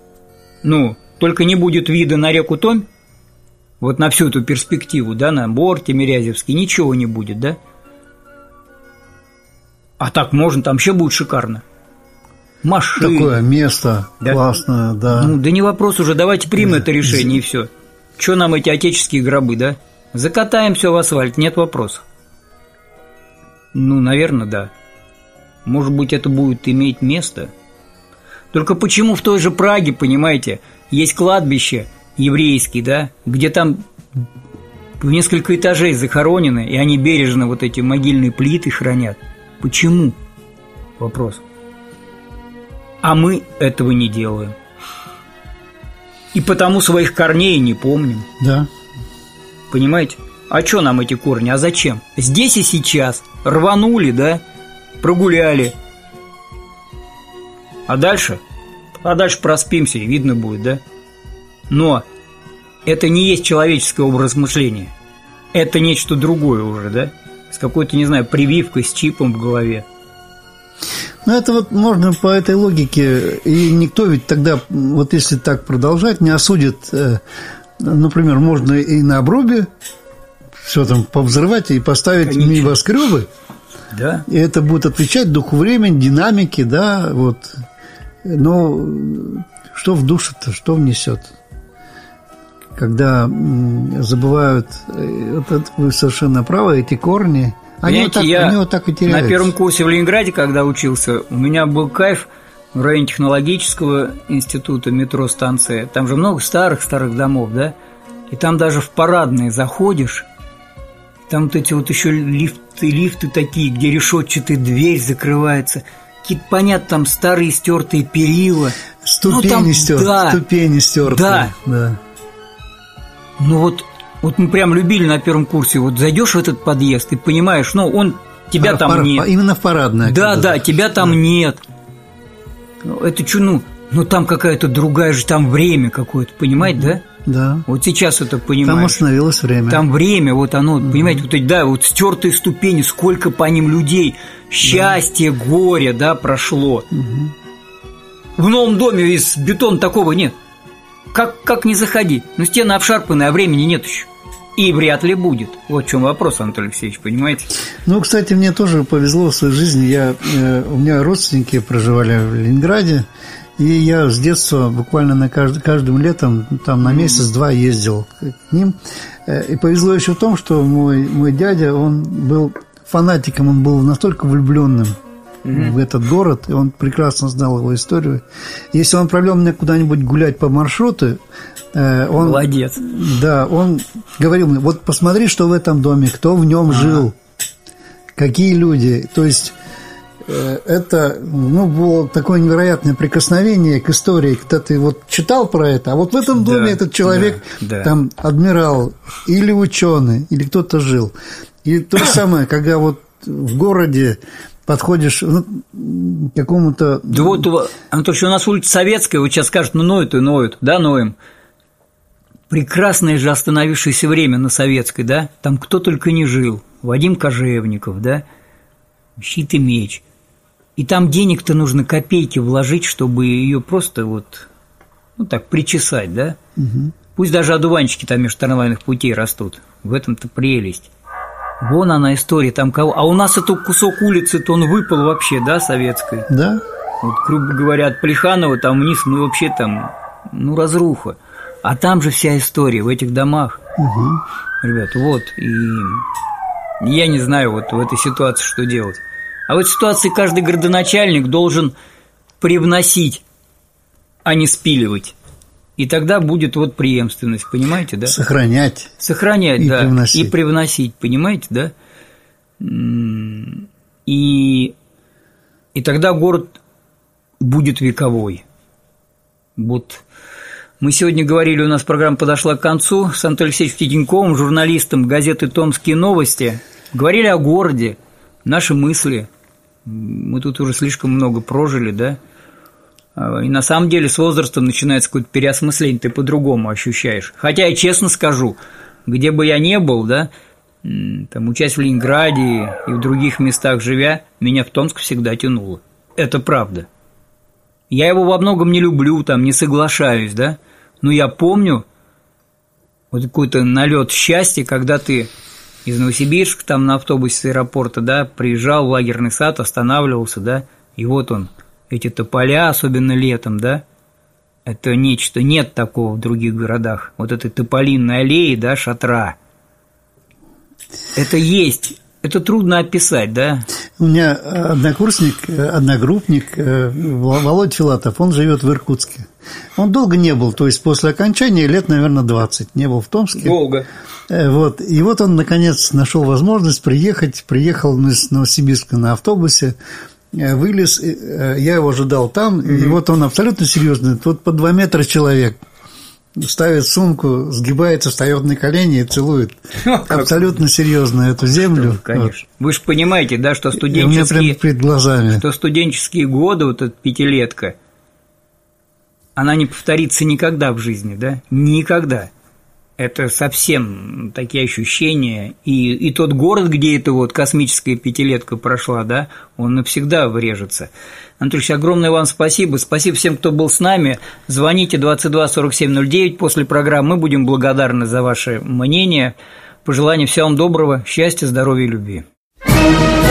Ну, только не будет вида на реку Томь, вот на всю эту перспективу, да, на Борт, Тимирязевский, ничего не будет, да? А так можно, там вообще будет шикарно. машин. Такое место, да? Классное, да. Ну, да не вопрос уже, давайте примем это решение и все. Что нам эти отеческие гробы, да? Закатаем все в асфальт, нет вопросов. Ну, наверное, да. Может быть, это будет иметь место. Только почему в той же Праге, понимаете, есть кладбище еврейские, да, где там в несколько этажей захоронены, и они бережно вот эти могильные плиты хранят. Почему? Вопрос. А мы этого не делаем. И потому своих корней не помним. Да. Понимаете? А что нам эти корни? А зачем? Здесь и сейчас. Рванули, да? Прогуляли. А дальше? А дальше проспимся, и видно будет, да? Но это не есть человеческий образ мышления. Это нечто другое уже, да? С какой-то, не знаю, прививкой, с чипом в голове. Ну, это вот можно по этой логике, и никто ведь тогда, вот если так продолжать, не осудит, например, можно и на обрубе все там повзрывать и поставить небоскребы. Да. И это будет отвечать духу времени, динамике, да, вот. Но что в душу-то, что внесет? Когда забывают, это вы совершенно правы, эти корни, они вот так и теряются. На первом курсе в Ленинграде, когда учился, у меня был кайф в районе технологического института, метро станция. Там же много старых домов, да? И там даже в парадные заходишь, там вот эти вот еще лифты такие, где решетчатая дверь закрывается. Какие-то, понятно, там старые стертые перила. Ступени стертые. Да. Ну вот мы прям любили на первом курсе. Вот зайдешь в этот подъезд и понимаешь, тебя там нет. Именно в парадное. Да, тебя там нет. Это что, там какая-то другая же, там время какое-то, понимаете, да? Да. Вот сейчас это понимаешь. Там остановилось время. Там время, вот оно, понимаете, вот стертые ступени, сколько по ним людей, счастье, горе, да, прошло. В новом доме из бетона такого нет. Как не заходи? Стены обшарпаны, а времени нет еще. И вряд ли будет. Вот в чем вопрос, Анатолий Алексеевич, понимаете? Кстати, мне тоже повезло в своей жизни. У меня родственники проживали в Ленинграде, и я с детства буквально каждым летом там на месяц-два ездил к ним. И повезло еще в том, что мой дядя, он был фанатиком, он был настолько влюбленным в этот город, и он прекрасно знал его историю. Если он провел меня куда-нибудь гулять по маршруту, он... Молодец. Да, он говорил мне, вот посмотри, что в этом доме, кто в нем жил, какие люди. То есть это было такое невероятное прикосновение к истории, когда ты вот читал про это, а вот в этом доме этот человек, там адмирал или ученый, или кто-то жил. И то же самое, когда вот в городе подходишь к какому-то... Да вот, Анатольевич, у нас улица Советская, вот сейчас скажут, ноют, да, ноем. Прекрасное же остановившееся время на Советской, да, там кто только не жил. Вадим Кожевников, да, «Щит и меч». И там денег-то нужно копейки вложить, чтобы ее просто так причесать, да. Пусть даже одуванчики там между трамвайных путей растут. В этом-то прелесть. Вон она история, там кого... А у нас этот кусок улицы-то он выпал вообще, да, советской? Да. Вот, грубо говоря, от Плеханова там вниз, вообще там, разруха. А там же вся история, в этих домах. Ребят, и я не знаю вот в этой ситуации, что делать. А в этой ситуации каждый градоначальник должен привносить, а не спиливать. И тогда будет преемственность, понимаете, да? Сохранять, и да, привносить. И привносить, понимаете, да? И тогда город будет вековой. Вот мы сегодня говорили, у нас программа подошла к концу с Анатолием Алексеевичем Титенковым, журналистом газеты «Томские новости». Говорили о городе, наши мысли. Мы тут уже слишком много прожили, да? И на самом деле с возрастом начинается какое-то переосмысление, ты по-другому ощущаешь. Хотя я честно скажу, где бы я ни был, да, там, учась в Ленинграде и в других местах живя, меня в Томск всегда тянуло. Это правда. Я его во многом не люблю, там, не соглашаюсь, да, но я помню вот какой-то налет счастья, когда ты из Новосибирска там на автобусе с аэропорта, да, приезжал в лагерный сад, останавливался, да, и вот он, эти тополя, особенно летом, да, это нечто, нет такого в других городах. Вот этой тополиной аллеи, да, шатра. Это есть, это трудно описать, да? У меня одногруппник Володя Филатов, он живет в Иркутске. Он долго не был, то есть после окончания лет, наверное, 20 не был в Томске. Долго. Вот. И вот он, наконец, нашел возможность приехал из Новосибирска на автобусе, вылез, я его ожидал там, и вот он абсолютно серьезный, вот по 2 метра человек, ставит сумку, сгибается, встает на колени и целует абсолютно серьезно эту землю. Конечно. Вот. Вы же понимаете, да, что студенческие, у меня прямо перед глазами. Что студенческие годы, вот эта пятилетка, она не повторится никогда в жизни, да? Никогда. Это совсем такие ощущения. И тот город, где эта вот космическая пятилетка прошла, да, он навсегда врежется. Анатольевич, огромное вам спасибо. Спасибо всем, кто был с нами. Звоните 22 47 09 после программы. Мы будем благодарны за ваше мнение. Пожелания всего вам доброго, счастья, здоровья и любви.